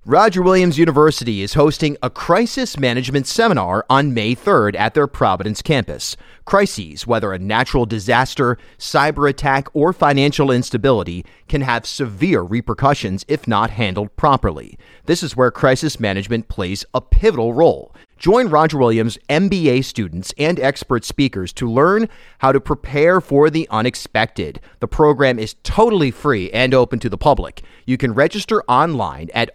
Roger Williams University is hosting a crisis management seminar on May 3rd at their Providence campus. Crises, whether a natural disaster, cyber attack, or financial instability, can have severe repercussions if not handled properly. This is where crisis management plays a pivotal role. Join Roger Williams MBA students and expert speakers to learn how to prepare for the unexpected. The program is totally free and open to the public. You can register online at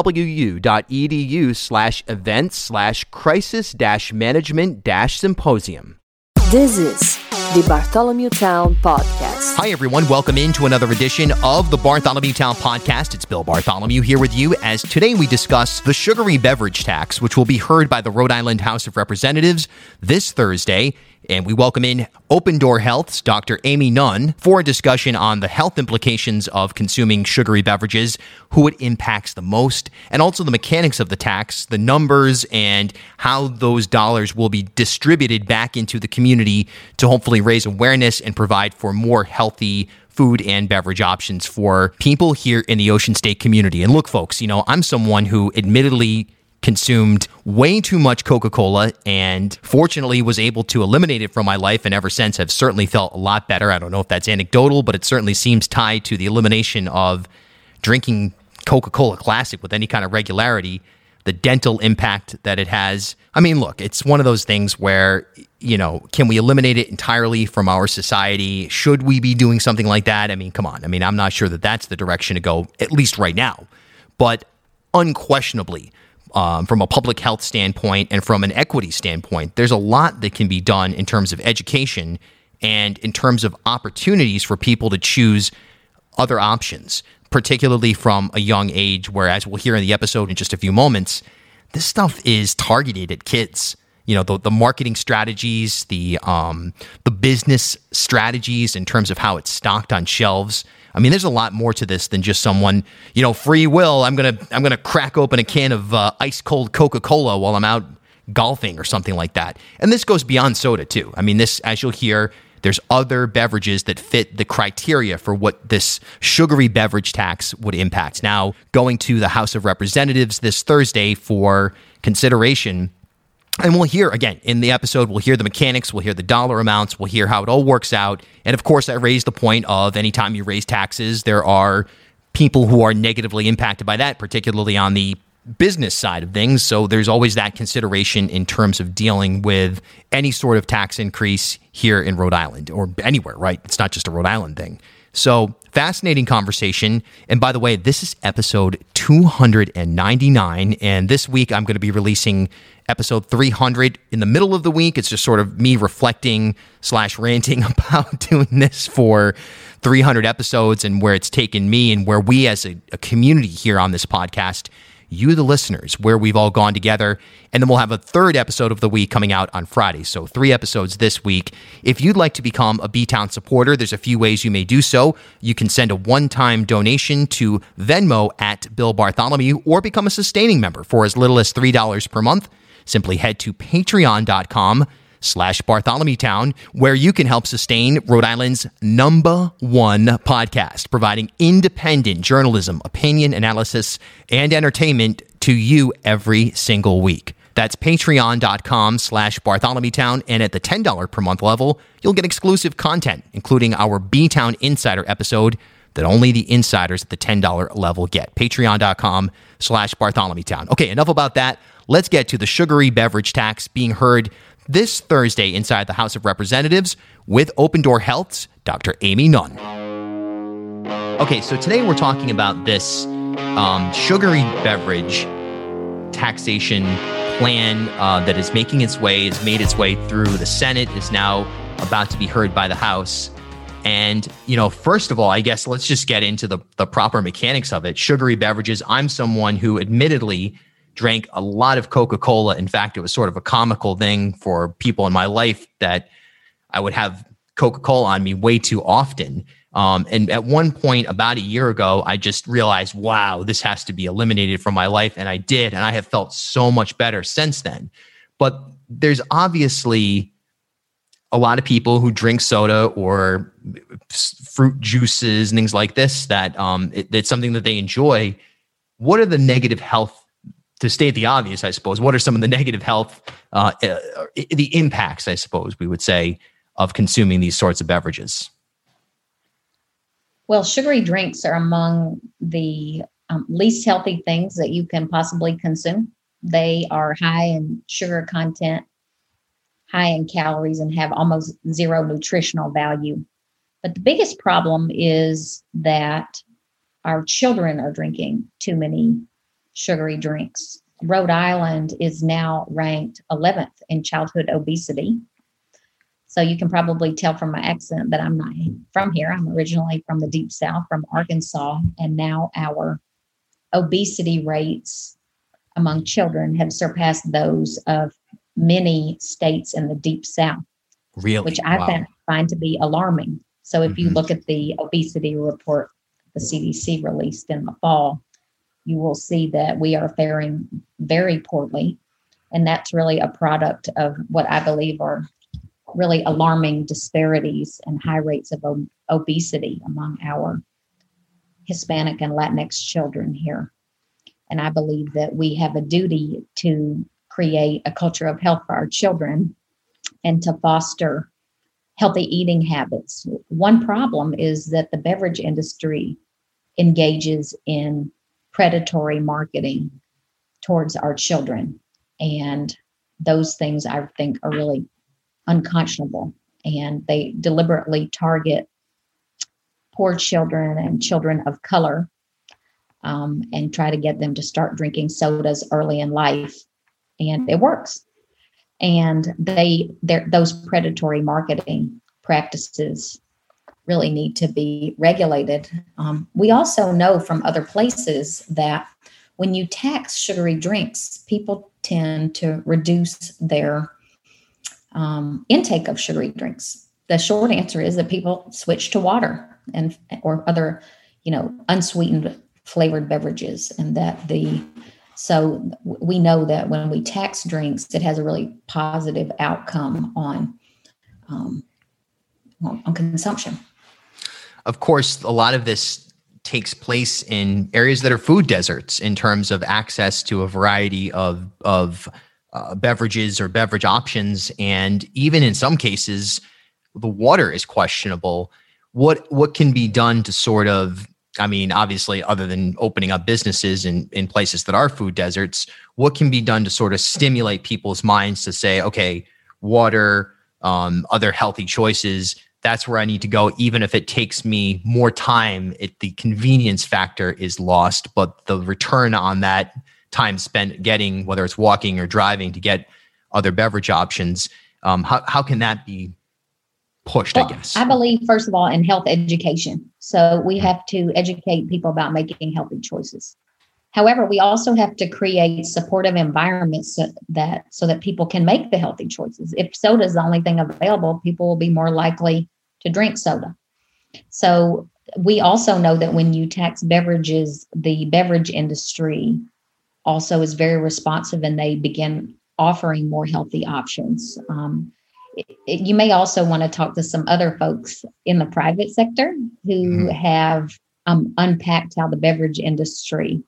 rwu.edu/events/crisis-management-symposium. This is the Bartholomew Town Podcast. Hi, everyone. Welcome into another edition of the Bartholomew Town Podcast. It's Bill Bartholomew here with you as today we discuss the sugary beverage tax, which will be heard by the Rhode Island House of Representatives this Thursday. And we welcome in Open Door Health's Dr. Amy Nunn for a discussion on the health implications of consuming sugary beverages, who it impacts the most, and also the mechanics of the tax, the numbers, and how those dollars will be distributed back into the community to hopefully raise awareness and provide for more healthy food and beverage options for people here in the Ocean State community. And look, folks, I'm someone who admittedly consumed way too much Coca-Cola and fortunately was able to eliminate it from my life, and ever since have certainly felt a lot better. I don't know if that's anecdotal, but it certainly seems tied to the elimination of drinking Coca-Cola Classic with any kind of regularity, the dental impact that it has. I mean, look, it's one of those things where, can we eliminate it entirely from our society? Should we be doing something like that? I mean, come on. I mean, I'm not sure that that's the direction to go, at least right now. But unquestionably, from a public health standpoint and from an equity standpoint, there's a lot that can be done in terms of education and in terms of opportunities for people to choose other options, particularly from a young age, where, as we'll hear in the episode in just a few moments, this stuff is targeted at kids. The marketing strategies, the business strategies in terms of how it's stocked on shelves. I mean, there's a lot more to this than just someone, free will. I'm gonna crack open a can of ice cold Coca-Cola while I'm out golfing or something like that. And this goes beyond soda too. I mean, this, as you'll hear, there's other beverages that fit the criteria for what this sugary beverage tax would impact. Now, going to the House of Representatives this Thursday for consideration. And we'll hear, again, in the episode, we'll hear the mechanics, we'll hear the dollar amounts, we'll hear how it all works out. And of course, I raised the point of anytime you raise taxes, there are people who are negatively impacted by that, particularly on the business side of things. So there's always that consideration in terms of dealing with any sort of tax increase here in Rhode Island or anywhere, right? It's not just a Rhode Island thing. So fascinating conversation. And by the way, this is episode 299. And this week I'm going to be releasing episode 300 in the middle of the week. It's just sort of me reflecting / ranting about doing this for 300 episodes and where it's taken me and where we as a community here on this podcast, you the listeners, where we've all gone together. And then we'll have a third episode of the week coming out on Friday. So 3 episodes this week. If you'd like to become a B-Town supporter, there's a few ways you may do so. You can send a one-time donation to Venmo at Bill Bartholomew or become a sustaining member for as little as $3 per month. Simply head to patreon.com/BartholomewTown, where you can help sustain Rhode Island's #1 podcast, providing independent journalism, opinion, analysis, and entertainment to you every single week. That's patreon.com/BartholomewTown, and at the $10 per month level, you'll get exclusive content, including our B-Town Insider episode that only the insiders at the $10 level get. Patreon.com/BartholomewTown. Okay, enough about that. Let's get to the sugary beverage tax being heard this Thursday inside the House of Representatives with Open Door Health's Dr. Amy Nunn. Okay, so today we're talking about this sugary beverage taxation plan that is making its way, has made its way through the Senate, is now about to be heard by the House. And, first of all, I guess let's just get into the proper mechanics of it. Sugary beverages. I'm someone who admittedly drank a lot of Coca-Cola. In fact, it was sort of a comical thing for people in my life that I would have Coca-Cola on me way too often. And at one point about a year ago, I just realized, wow, this has to be eliminated from my life. And I did. And I have felt so much better since then. But there's obviously a lot of people who drink soda or fruit juices and things like this that it's something that they enjoy. what are the negative health, to state the obvious, I suppose, what are some of the negative health, the impacts, I suppose we would say, of consuming these sorts of beverages? Well, sugary drinks are among the least healthy things that you can possibly consume. They are high in sugar content, high in calories, and have almost zero nutritional value. But the biggest problem is that our children are drinking too many sugary drinks. Rhode Island is now ranked 11th in childhood obesity. So you can probably tell from my accent that I'm not from here. I'm originally from the Deep South, from Arkansas, and now our obesity rates among children have surpassed those of many states in the Deep South. Really? Which I find to be alarming. So if you look at the obesity report the CDC released in the fall, you will see that we are faring very poorly. And that's really a product of what I believe are really alarming disparities and high rates of obesity among our Hispanic and Latinx children here. And I believe that we have a duty to create a culture of health for our children and to foster healthy eating habits. One problem is that the beverage industry engages in predatory marketing towards our children. And those things I think are really unconscionable. And they deliberately target poor children and children of color and try to get them to start drinking sodas early in life. And it works. And those predatory marketing practices really need to be regulated. We also know from other places that when you tax sugary drinks, people tend to reduce their intake of sugary drinks. The short answer is that people switch to water or other, unsweetened flavored beverages, and so we know that when we tax drinks, it has a really positive outcome on consumption. Of course, a lot of this takes place in areas that are food deserts in terms of access to a variety of beverages or beverage options. And even in some cases, the water is questionable. What can be done to sort of, obviously, other than opening up businesses in places that are food deserts, what can be done to sort of stimulate people's minds to say, okay, water, other healthy choices, that's where I need to go, even if it takes me more time, the convenience factor is lost, but the return on that time spent getting, whether it's walking or driving to get other beverage options, how can that be pushed, I guess? I believe, first of all, in health education. So we have to educate people about making healthy choices. However, we also have to create supportive environments so that people can make the healthy choices. If soda is the only thing available, people will be more likely to drink soda. So we also know that when you tax beverages, the beverage industry also is very responsive and they begin offering more healthy options. You may also want to talk to some other folks in the private sector who have unpacked how the beverage industry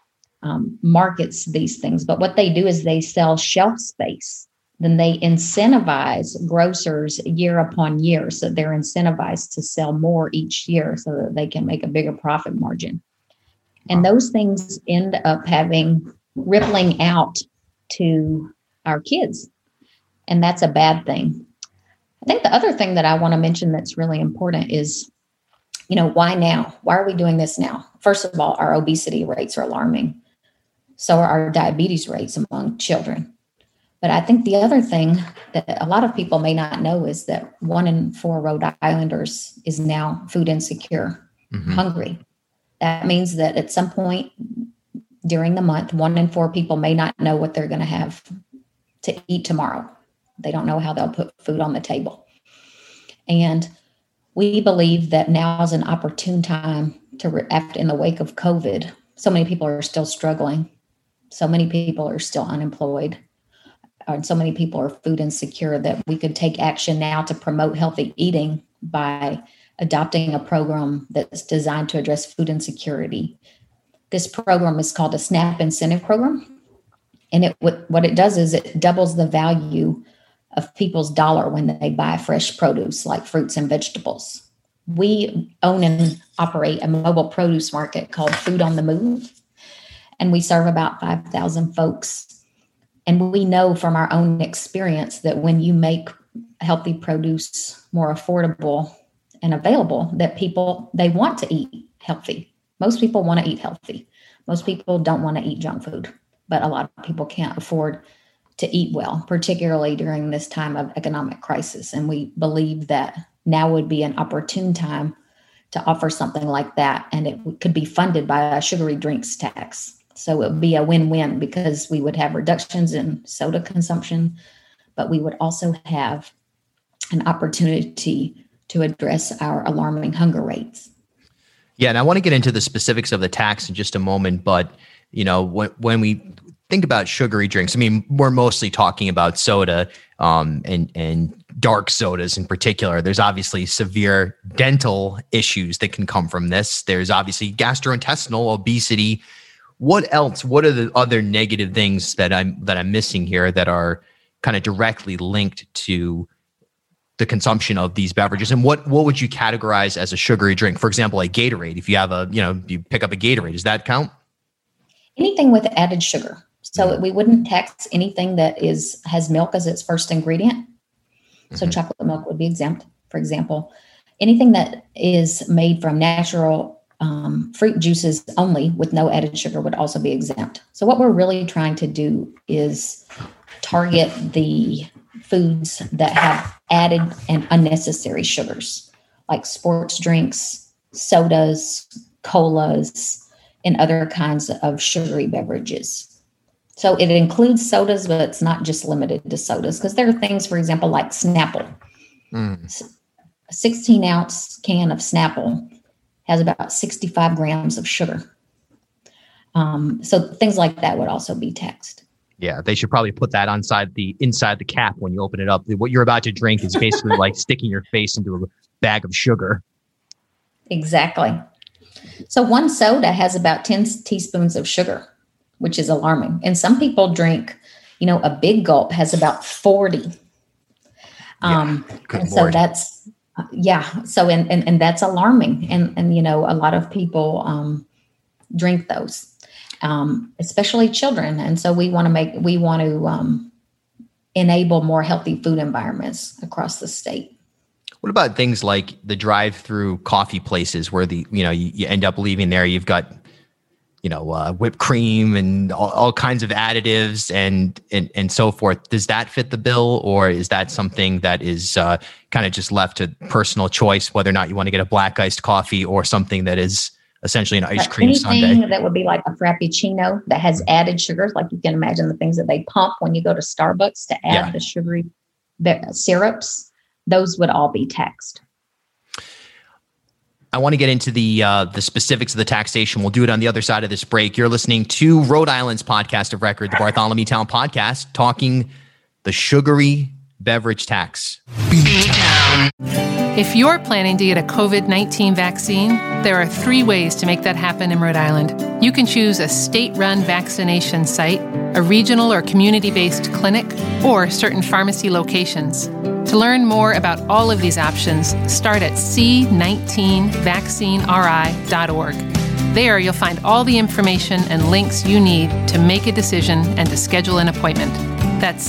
markets these things. But what they do is they sell shelf space. Then they incentivize grocers year upon year. So they're incentivized to sell more each year so that they can make a bigger profit margin. And those things end up rippling out to our kids. And that's a bad thing. I think the other thing that I want to mention that's really important is, why now? Why are we doing this now? First of all, our obesity rates are alarming. So are our diabetes rates among children. But I think the other thing that a lot of people may not know is that 1 in 4 Rhode Islanders is now food insecure, hungry. That means that at some point during the month, 1 in 4 people may not know what they're going to have to eat tomorrow. They don't know how they'll put food on the table. And we believe that now is an opportune time after in the wake of COVID. So many people are still struggling. So many people are still unemployed. And so many people are food insecure that we could take action now to promote healthy eating by adopting a program that's designed to address food insecurity. This program is called a SNAP incentive program. And what it does is it doubles the value of people's dollar when they buy fresh produce like fruits and vegetables. We own and operate a mobile produce market called Food on the Move, and we serve about 5,000 folks. And we know from our own experience that when you make healthy produce more affordable and available, that people, they want to eat healthy. Most people want to eat healthy. Most people don't want to eat junk food, but a lot of people can't afford to eat well, particularly during this time of economic crisis. And we believe that now would be an opportune time to offer something like that. And it could be funded by a sugary drinks tax. So it would be a win-win because we would have reductions in soda consumption, but we would also have an opportunity to address our alarming hunger rates. Yeah, and I want to get into the specifics of the tax in just a moment, but when we think about sugary drinks, I mean, we're mostly talking about soda and dark sodas in particular. There's obviously severe dental issues that can come from this. There's obviously gastrointestinal obesity. What else? What are the other negative things that I'm missing here that are kind of directly linked to the consumption of these beverages? And what would you categorize as a sugary drink? For example, like Gatorade. If you have you pick up a Gatorade, does that count? Anything with added sugar. So we wouldn't tax anything that has milk as its first ingredient. So chocolate milk would be exempt, for example. Anything that is made from natural fruit juices only with no added sugar would also be exempt. So what we're really trying to do is target the foods that have added and unnecessary sugars, like sports drinks, sodas, colas, and other kinds of sugary beverages. So it includes sodas, but it's not just limited to sodas, because there are things, for example, like Snapple. A 16-ounce can of Snapple has about 65 grams of sugar. So things like that would also be taxed. Yeah, they should probably put that inside the cap when you open it up. What you're about to drink is basically like sticking your face into a bag of sugar. Exactly. So one soda has about 10 teaspoons of sugar, which is alarming. And some people drink, a big gulp has about 40. And so that's, So, and that's alarming. And, a lot of people drink those. Especially children. And so we want to enable more healthy food environments across the state. What about things like the drive-through coffee places where you end up leaving there, you've got, whipped cream and all kinds of additives and so forth. Does that fit the bill, or is that something that is kind of just left to personal choice, whether or not you want to get a black iced coffee or something that is essentially an ice cream sundae? Anything that would be like a Frappuccino that has added sugars, like you can imagine the things that they pump when you go to Starbucks to add the sugary syrups, those would all be taxed. I want to get into the specifics of the taxation. We'll do it on the other side of this break. You're listening to Rhode Island's podcast of record, the Bartholomew Town Podcast, talking the sugary beverage tax. B-Town. If you're planning to get a COVID-19 vaccine, there are 3 ways to make that happen in Rhode Island. You can choose a state-run vaccination site, a regional or community-based clinic, or certain pharmacy locations. To learn more about all of these options, start at c19vaccineri.org. There you'll find all the information and links you need to make a decision and to schedule an appointment. That's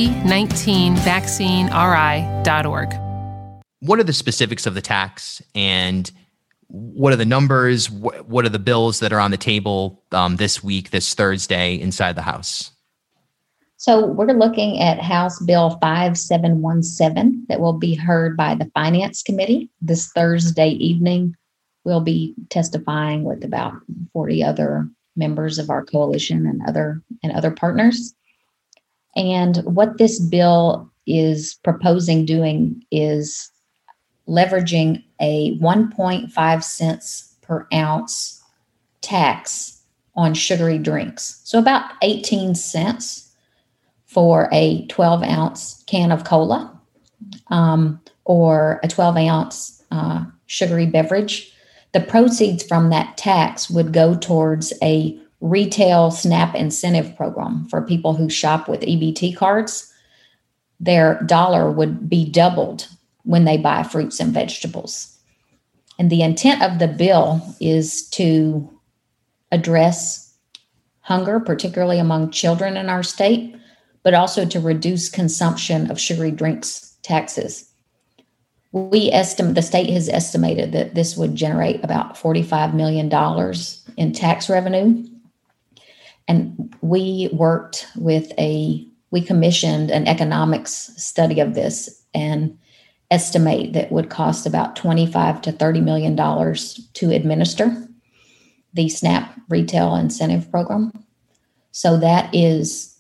c19vaccineri.org. What are the specifics of the tax, and what are the numbers? What are the bills that are on the table this week, this Thursday, inside the House? So we're looking at House Bill 5717 that will be heard by the Finance Committee this Thursday evening. We'll be testifying with about 40 other members of our coalition and other partners. And what this bill is proposing doing is leveraging a 1.5 cents per ounce tax on sugary drinks. So about 18 cents for a 12-ounce can of cola or a 12-ounce sugary beverage. the proceeds from that tax would go towards a retail SNAP incentive program for people who shop with EBT cards. Their dollar would be doubled when they buy fruits and vegetables. And the intent of the bill is to address hunger, particularly among children in our state, but also to reduce consumption of sugary drinks taxes. The state has estimated that this would generate about $45 million in tax revenue. And we commissioned an economics study of this and estimate that would cost about $25 to $30 million to administer the SNAP retail incentive program. So that is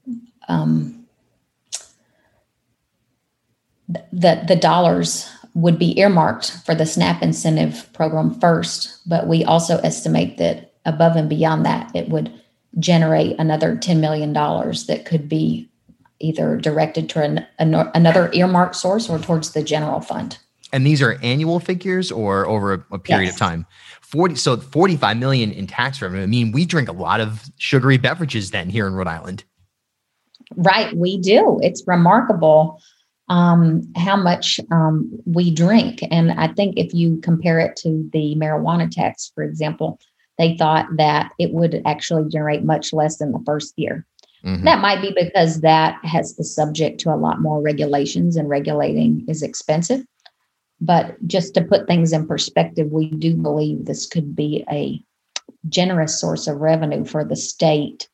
the dollars would be earmarked for the SNAP incentive program first, but we also estimate that above and beyond that, it would generate another $10 million that could be either directed to another earmark source or towards the general fund. And these are annual figures or over a period of time? 45 million in tax revenue. I mean, we drink a lot of sugary beverages then here in Rhode Island. Right, we do. It's remarkable how much we drink. And I think if you compare it to the marijuana tax, for example, they thought that it would actually generate much less than the first year. Mm-hmm. That might be because that has the subject to a lot more regulations, and regulating is expensive. But just to put things in perspective, we do believe this could be a generous source of revenue for the state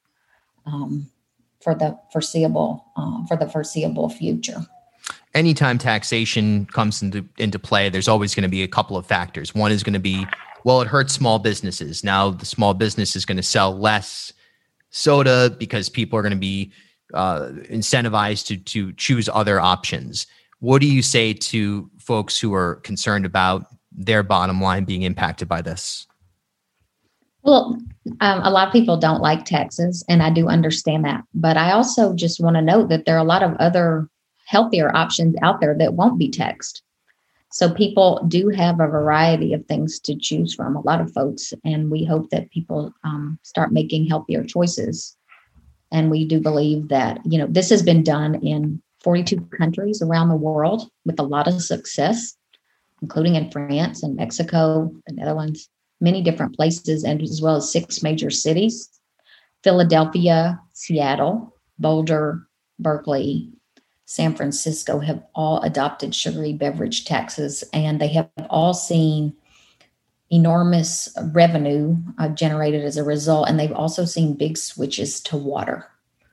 for the foreseeable future. Anytime taxation comes into play, there's always going to be a couple of factors. One is going to be, well, it hurts small businesses. Now the small business is going to sell less soda because people are going to be incentivized to choose other options. What do you say to folks who are concerned about their bottom line being impacted by this? Well, a lot of people don't like taxes, and I do understand that. But I also just want to note that there are a lot of other healthier options out there that won't be taxed. So people do have a variety of things to choose from, a lot of folks, and we hope that people start making healthier choices. And we do believe that, this has been done in 42 countries around the world with a lot of success, including in France and Mexico, the Netherlands, many different places, and as well as 6 major cities: Philadelphia, Seattle, Boulder, Berkeley, San Francisco have all adopted sugary beverage taxes, and they have all seen enormous revenue generated as a result. And they've also seen big switches to water.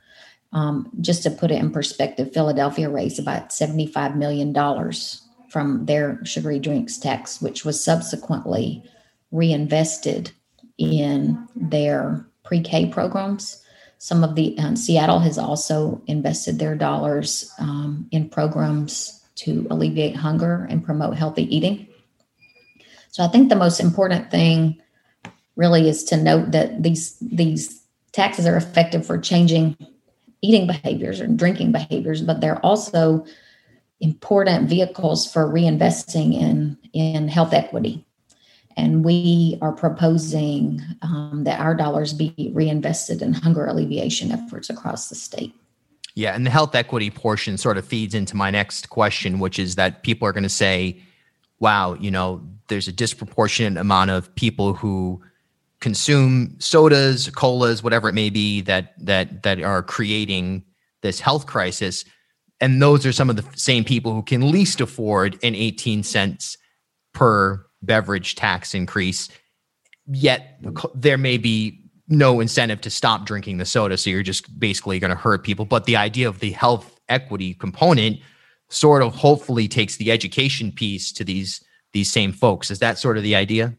Just to put it in perspective, Philadelphia raised about $75 million from their sugary drinks tax, which was subsequently reinvested in their pre-K programs. Some of the Seattle has also invested their dollars in programs to alleviate hunger and promote healthy eating. So I think the most important thing really is to note that these taxes are effective for changing eating behaviors and drinking behaviors, but they're also important vehicles for reinvesting in health equity. And we are proposing that our dollars be reinvested in hunger alleviation efforts across the state. Yeah, and the health equity portion sort of feeds into my next question, which is that people are going to say, wow, there's a disproportionate amount of people who consume sodas, colas, whatever it may be, that are creating this health crisis. And those are some of the same people who can least afford an 18 cents per beverage tax increase, yet there may be no incentive to stop drinking the soda. So you're just basically going to hurt people. But the idea of the health equity component sort of hopefully takes the education piece to these same folks. Is that sort of the idea?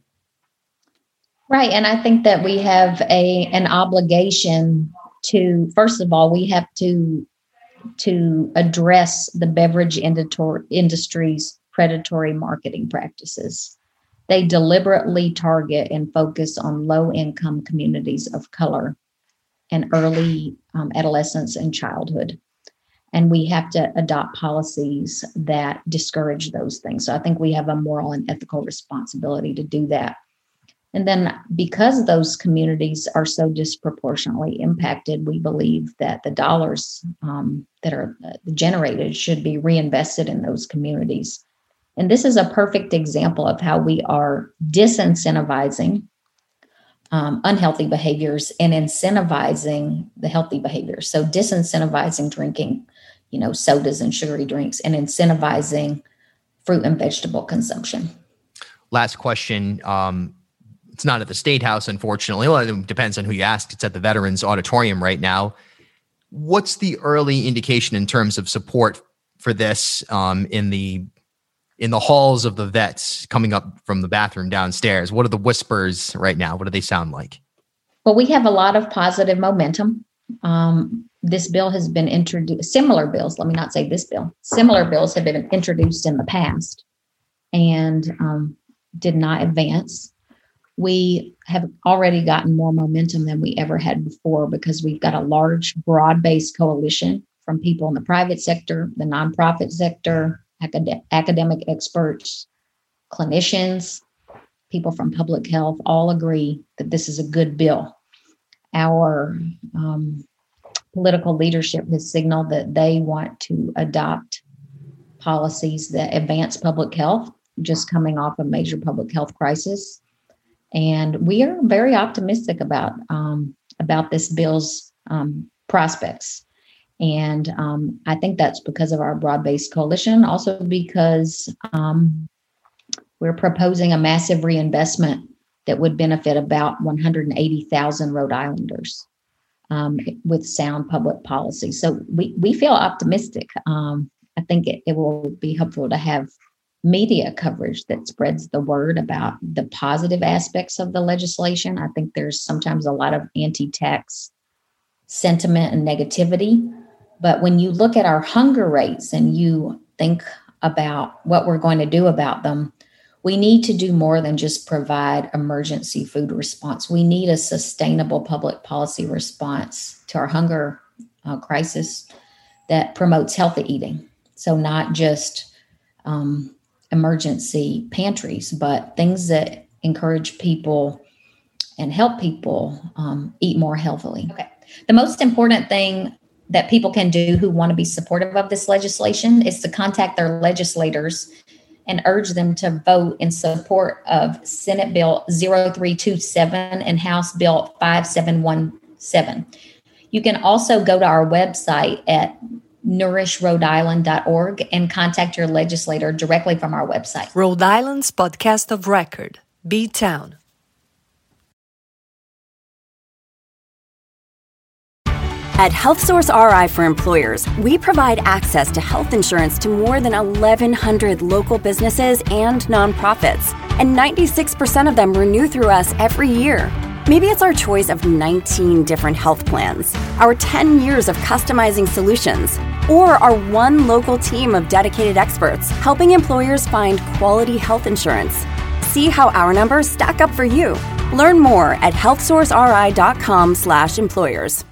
Right. And I think that we have an obligation to, first of all, we have to address the beverage industry's predatory marketing practices. They deliberately target and focus on low-income communities of color and early adolescence and childhood. And we have to adopt policies that discourage those things. So I think we have a moral and ethical responsibility to do that. And then because those communities are so disproportionately impacted, we believe that the dollars that are generated should be reinvested in those communities. And this is a perfect example of how we are disincentivizing unhealthy behaviors and incentivizing the healthy behaviors. So disincentivizing drinking, sodas and sugary drinks, and incentivizing fruit and vegetable consumption. Last question. It's not at the State House, unfortunately. Well, it depends on who you ask. It's at the Veterans Auditorium right now. What's the early indication in terms of support for this in the halls of the vets coming up from the bathroom downstairs? What are the whispers right now? What do they sound like? Well, we have a lot of positive momentum. This bill has been introduced, similar bills, let me not say this bill, similar bills have been introduced in the past and did not advance. We have already gotten more momentum than we ever had before because we've got a large, broad-based coalition from people in the private sector, the nonprofit sector, academic experts, clinicians, people from public health, all agree that this is a good bill. Our political leadership has signaled that they want to adopt policies that advance public health, just coming off a major public health crisis. And we are very optimistic about this bill's prospects. And I think that's because of our broad-based coalition, also because we're proposing a massive reinvestment that would benefit about 180,000 Rhode Islanders with sound public policy. So we feel optimistic. I think it will be helpful to have media coverage that spreads the word about the positive aspects of the legislation. I think there's sometimes a lot of anti-tax sentiment and negativity. But when you look at our hunger rates and you think about what we're going to do about them, we need to do more than just provide emergency food response. We need a sustainable public policy response to our hunger crisis that promotes healthy eating. So not just emergency pantries, but things that encourage people and help people eat more healthily. Okay. The most important thing that people can do who want to be supportive of this legislation is to contact their legislators and urge them to vote in support of Senate Bill 0327 and House Bill 5717. You can also go to our website at nourishrhodeisland.org and contact your legislator directly from our website. Rhode Island's podcast of record, B-Town. At HealthSource RI for Employers, we provide access to health insurance to more than 1,100 local businesses and nonprofits, and 96% of them renew through us every year. Maybe it's our choice of 19 different health plans, our 10 years of customizing solutions, or our one local team of dedicated experts helping employers find quality health insurance. See how our numbers stack up for you. Learn more at healthsourceri.com/employers.